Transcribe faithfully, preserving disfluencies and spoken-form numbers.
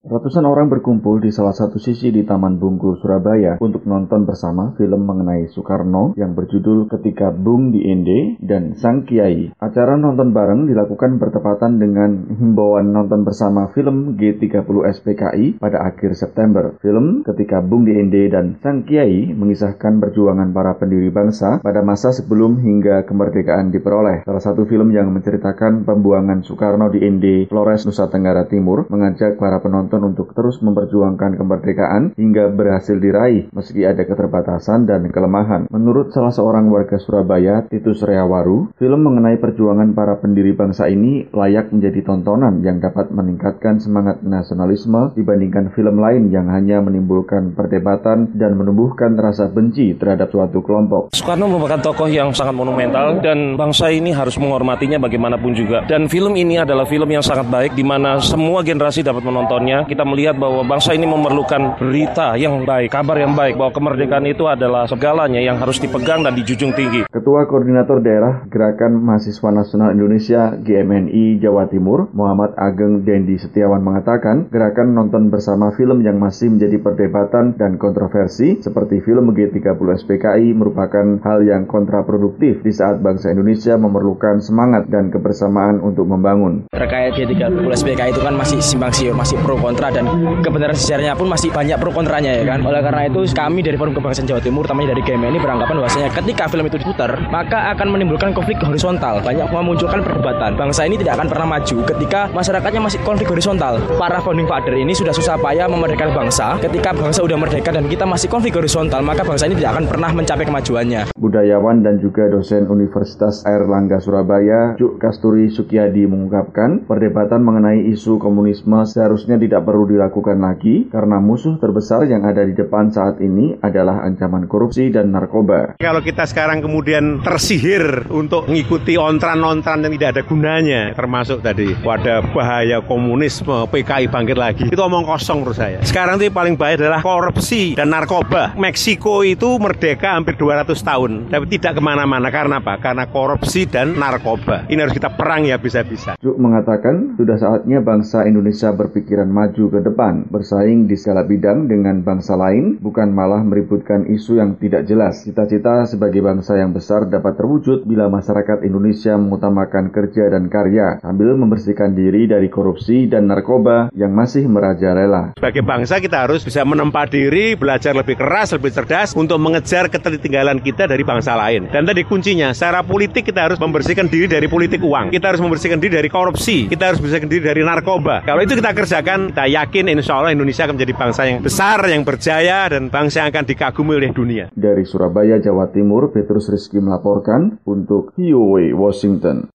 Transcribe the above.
Ratusan orang berkumpul di salah satu sisi di Taman Bungkul, Surabaya untuk nonton bersama film mengenai Soekarno yang berjudul Ketika Bung di Ende dan Sang Kiai. Acara nonton bareng dilakukan bertepatan dengan himbauan nonton bersama film G tiga puluh S P K I pada akhir September. Film Ketika Bung di Ende dan Sang Kiai mengisahkan perjuangan para pendiri bangsa pada masa sebelum hingga kemerdekaan diperoleh. Salah satu film yang menceritakan pembuangan Soekarno di Ende, Flores, Nusa Tenggara Timur, mengajak para penonton untuk terus memperjuangkan kemerdekaan hingga berhasil diraih meski ada keterbatasan dan kelemahan. Menurut salah seorang warga Surabaya, Titus Reawaru, film mengenai perjuangan para pendiri bangsa ini layak menjadi tontonan yang dapat meningkatkan semangat nasionalisme dibandingkan film lain yang hanya menimbulkan perdebatan dan menumbuhkan rasa benci terhadap suatu kelompok. Soekarno merupakan tokoh yang sangat monumental dan bangsa ini harus menghormatinya bagaimanapun juga. Dan film ini adalah film yang sangat baik di mana semua generasi dapat menontonnya. Kita melihat bahwa bangsa ini memerlukan berita yang baik, kabar yang baik, bahwa kemerdekaan itu adalah segalanya yang harus dipegang dan dijunjung tinggi. Ketua Koordinator Daerah Gerakan Mahasiswa Nasional Indonesia G M N I Jawa Timur, Muhammad Ageng Dendi Setiawan mengatakan, gerakan nonton bersama film yang masih menjadi perdebatan dan kontroversi seperti film G tiga puluh S P K I merupakan hal yang kontraproduktif di saat bangsa Indonesia memerlukan semangat dan kebersamaan untuk membangun. Terkait G tiga puluh S P K I itu kan masih simpang siur, masih pro kontra, dan kebenaran sejarahnya pun masih banyak pro kontranya, ya kan. Oleh karena itu kami dari Forum Kebangsaan Jawa Timur, utamanya dari G M N I, beranggapan bahwasanya ketika film itu diputar maka akan menimbulkan konflik horizontal, banyak memunculkan perdebatan. Bangsa ini tidak akan pernah maju ketika masyarakatnya masih konflik horizontal. Para founding father ini sudah susah payah memerdekakan bangsa. Ketika bangsa sudah merdeka dan kita masih konflik horizontal, maka bangsa ini tidak akan pernah mencapai kemajuannya. Budayawan dan juga dosen Universitas Airlangga Surabaya, Cuk Kasturi Sukiyadi mengungkapkan, perdebatan mengenai isu komunisme seharusnya tidak perlu dilakukan lagi karena musuh terbesar yang ada di depan saat ini adalah ancaman korupsi dan narkoba. Kalau kita sekarang kemudian tersihir untuk mengikuti ontran-ontran yang tidak ada gunanya, termasuk tadi wadah bahaya komunisme, P K I bangkit lagi, itu omong kosong menurut saya. Sekarang itu paling bahaya adalah korupsi dan narkoba. Meksiko itu merdeka hampir dua ratus tahun, tapi tidak kemana-mana. Karena apa? Karena korupsi dan narkoba. Ini harus kita perang ya bisa-bisa. Cuk mengatakan, sudah saatnya bangsa Indonesia berpikiran maju ke depan, bersaing di segala bidang dengan bangsa lain, bukan malah meributkan isu yang tidak jelas. Cita-cita sebagai bangsa yang besar dapat terwujud bila masyarakat Indonesia mengutamakan kerja dan karya, sambil membersihkan diri dari korupsi dan narkoba yang masih merajalela. Sebagai bangsa kita harus bisa menempa diri, belajar lebih keras, lebih cerdas untuk mengejar ketertinggalan kita dari bangsa lain. Dan tadi kuncinya, secara politik kita harus membersihkan diri dari politik uang. Kita harus membersihkan diri dari korupsi. Kita harus membersihkan diri dari narkoba. Kalau itu kita kerjakan, kita yakin insya Allah Indonesia akan menjadi bangsa yang besar, yang berjaya, dan bangsa yang akan dikagumi oleh dunia. Dari Surabaya, Jawa Timur, Petrus Rizky melaporkan untuk V O A Washington.